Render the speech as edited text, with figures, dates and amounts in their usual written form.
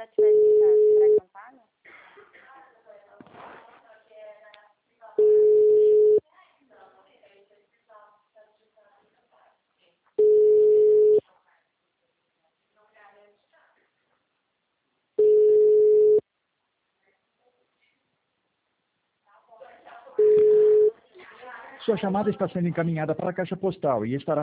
já tivesse em casa, será que não paga? Sua chamada está sendo encaminhada para a caixa postal e estará